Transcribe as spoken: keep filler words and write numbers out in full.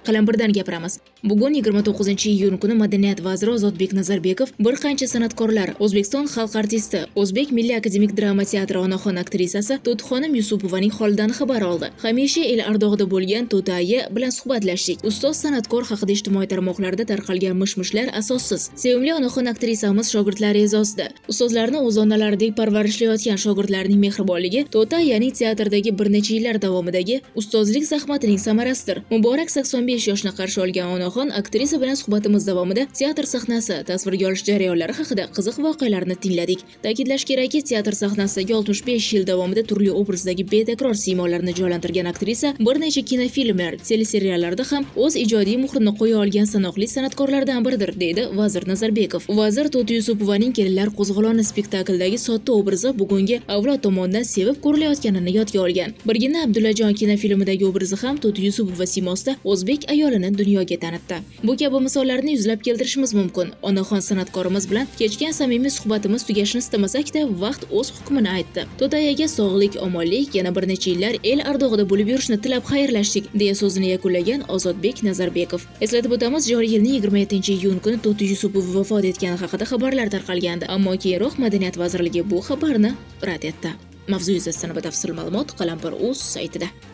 Qalampirdan gapiramiz. Bugun yigirma to'qqizinchi iyun kuni Madaniyat vaziri Ozodbek Nazarbekov bir qancha san'atkorlar, O'zbekiston xalq artisti, O'zbek Milliy akademik drama teatri onaxon aktrisasi To'tixonim Yusupovaning holidan xabar oldi. Hamisha el ardog'ida bo'lgan To'tayi bilan suhbatlashdik. Ustoz san'atkor haqida ijtimoiy tarmoqlarda tarqalgan mish-mishlar asossiz. Sevimli onaxon aktrisamiz shogirdlari e'zozida. Ustozlarni o'z onalaridek parvarishlayotgan shogirdlarning mehribonligi To'tayining teatrdagi bir necha yillar davomidagi ustozlik zahmatining samarasidir. Muborak sakson besh yoshni qarshi olgan onaxon aktrisa bilan suhbatimiz davomida teatr sahnasi, tasvirga olish jarayonlari haqida qiziq voqealarni tingladik. Ta'kidlash kerakki, teatr sahnasidagi oltmish besh yil davomida turli obrazdagi betakror siymolarni jonlantirgan aktrisa bir necha kinofilmlar, teleseriallarda ham o'z ijodiy muhrini qo'ya olgan sanoqli san'atkorlardan biridir, deydi vazir Nazarbekov. Vazir To'ti Yusupovaning Kelinlar qo'zg'oloni spektakldagi sodda obrazi bugungi avlod tomonidan sevib ko'rilayotganini yodga olgan. Birgina Abdullajon kinofilmidagi obrazi ham To'ti Yusupova siymosida o'zbek ayolini dunyoga tanitdi. Bu kabi misollarni yuzlab keltirishimiz mumkin. Onaxon san'atkorimiz bilan kechgan samimiy suhbatimiz tugashini istamasak-da, vaqt o'z hukmini aytdi. To'tayiga sog'lik, omonlik, yana bir necha yillar el ardog'ida bo'lib yurishni tilab xayrlashdik, deya so'zini yakunlagan Ozodbek Nazarbekov. Eslatib o'tamiz, joriy yilning yigirma yettinchi iyun kuni To'ti Yusupova vafot etgani haqida xabarlar tarqalgandi, ammo keyinroq Madaniyat vazirligi bu xabarni rad etdi. Mavzu yuzasidan batafsil ma'lumot Qalampir.uz saytida.